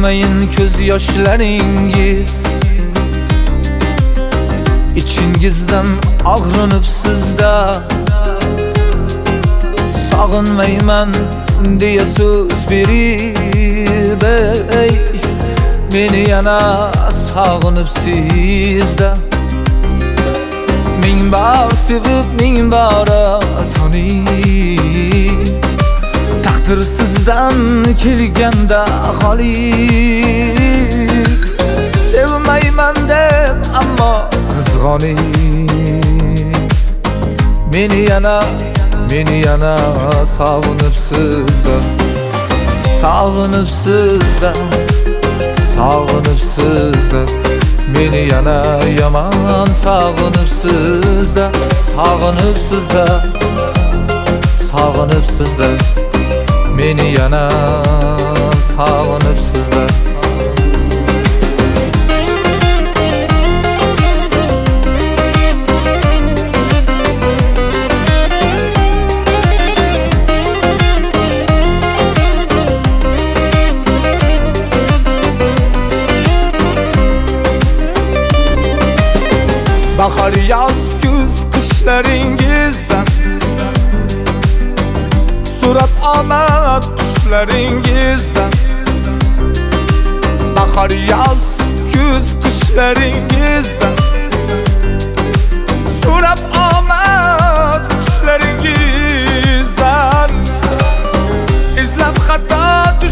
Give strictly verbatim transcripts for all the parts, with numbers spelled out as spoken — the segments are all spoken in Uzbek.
dökmeyin göz yaşlaringiz. İçingizden ağrınıp sizde sağınmayman diye söz berip ey, meni yana sağınıp sizde. Min bar sevip min bara tanıyıp, takdir sizden kelgende g'olib. Sevmayman deb ammo qizg'onib, meni yana meni yana sog'inib sizda, sog'inib sizda, sog'inib sizda. Meni yana yaman sog'inib sizda, sog'inib sizda, sog'inib sizda. Meni yana sog'inib sizda. Bahar, yaz, kuz qishlaringizdan so'rab omad qishlaringizdan. Bahar, yaz, kuz qishlaringizdan so'rab omad qishlaringizdan. Izlab xato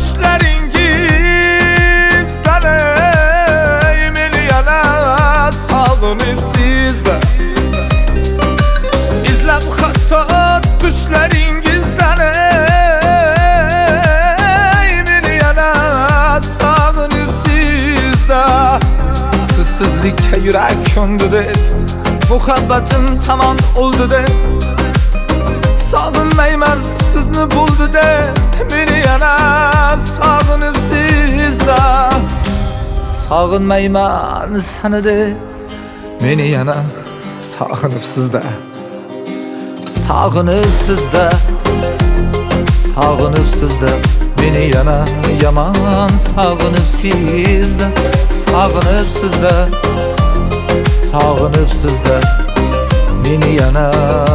tushlaringizdan, ey meni yana sog'inib sizda. İzlab xato tushlaringizdan, ey meni yana sog'inib sizda. Sizsizlikka yurak ko'ndi deb, muhabbatim tamom o'ldi deb, sog'inmayman sizni bo'ldi deb, meni yana sog'inib sizda. Sog'inmayman seni deb, meni yana sog'inib sizda, sog'inib sizda, sog'inib sizda. Meni yana yaman sog'inib sizda, sog'inib sizda, sog'inib sizda. Meni yana